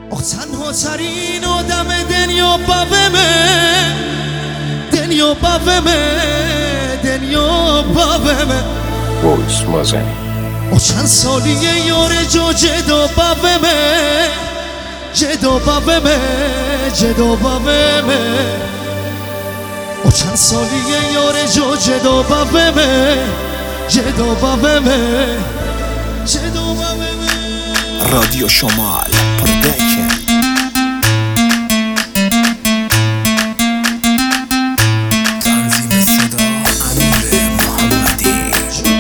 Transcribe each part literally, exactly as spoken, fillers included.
آخ تنها ترین آدم دنیا باومه، دنیا باومه، دنیا باومه. وایس مازنی آخ چند سالیه یار جو جدا باومه، جدا باومه، جدا باومه. آخ چند سالیه یار جو جدا باومه، جدا باومه، جدا باومه. رادیو شمال پرودکشن. تنظیم صدا امیر محمدی.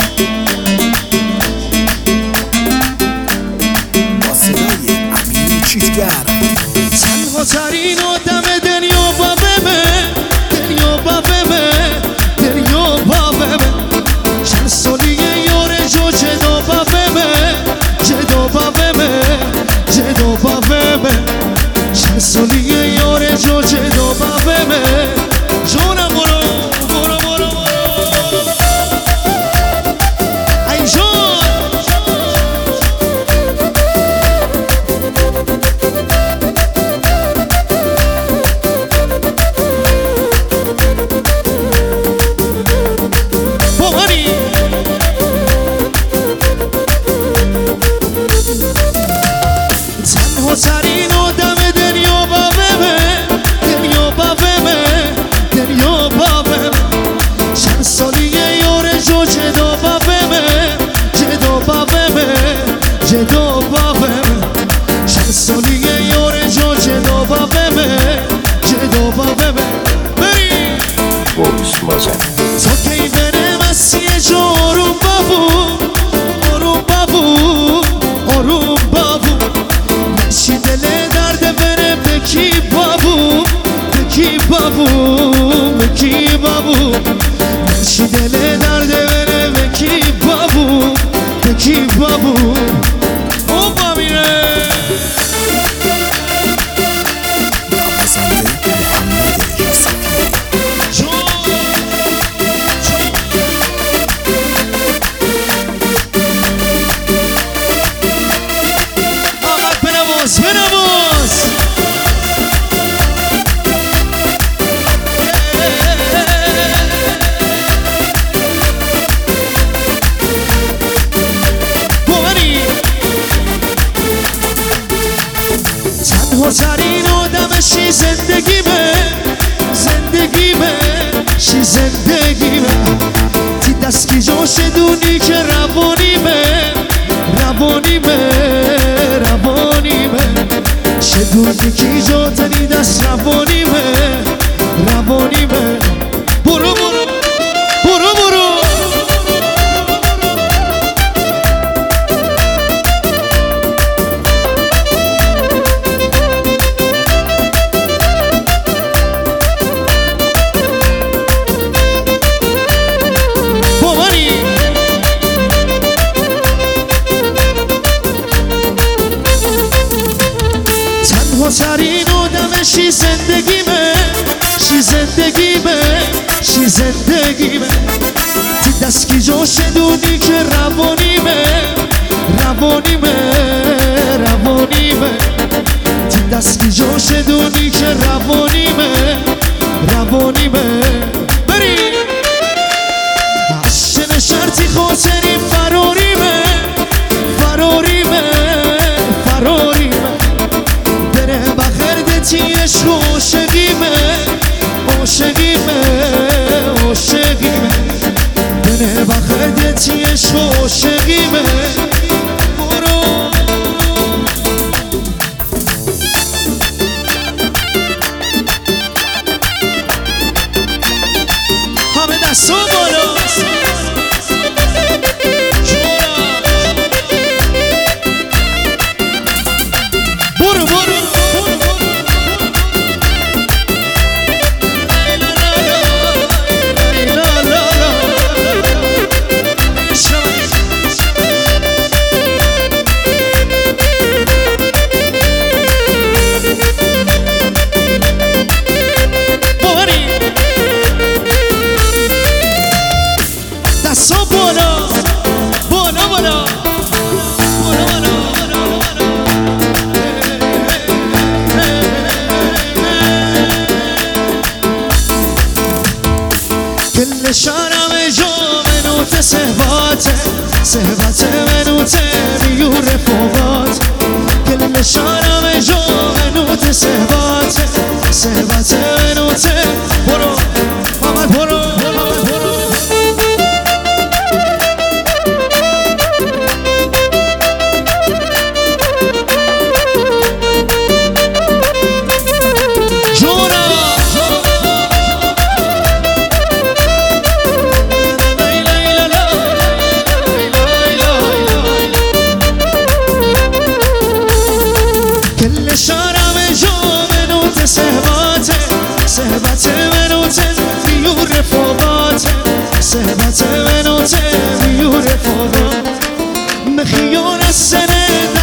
با صدای امیر چیزگر. تنها ترین آدم دنیا باومه، دنیا باومه، دنیا باومه. چند سالیه یار جو جدا باومه، جدا باومه، جدا باومه. چند سالیه یار جو جدا باومه. جونم برو برو برو برو ای جون. بابانی تنها ترین آدم دنیا باومه، دنیا باومه، دنیا باومه. چند سالیه یار جو جدا باومه، جدا باومه، جدا باومه. چند سالیه یار جو جدا باومه، جدا باومه. بری وایس مازنی تو کی بره مسیح جو آروم بابو، آروم بابو، آروم بابو. نشی دل درد بره بکی بابو، بکی بابو، بکی بابو. نشی دل درد بره بکی بابو، بکی بابو. او بامیره نوازنده محمد یوسفی. آقا بنواز بنواز. تنها ترین آدمشی زندگیمه، زندگیمه، شی زندگیمه. تی دستی جاش دونی که روانیمه، روانیمه، روانیمه. شدونی که جا تنی دست روانیمه، روانیمه. برو برو برو برو ترین آدم شی زندگیمه، شی زندگیمه، شی زندگیمه. تی دستی جاش دونی که روانیمه، روانیمه، روانیمه. تی دستی جاش دونی که روانیمه، روانیمه. بری عشق شرطی خاطری فراریمه، فراریمه، فراریمه. تی عشق و عاشقیمه، عاشقیمه، عاشقیمه. بنه بخرد تی عشق و عاشقیمه. برو همه دستو بالا. برو برو رفاقاته صحبت منوته میو رفاقات کل شارم جو منوت صحبت صحبت منوته برو محمد برو محمد برو صحبت منوته میو رفاقاته صحبت منوته میو رفاقات مخیون السنه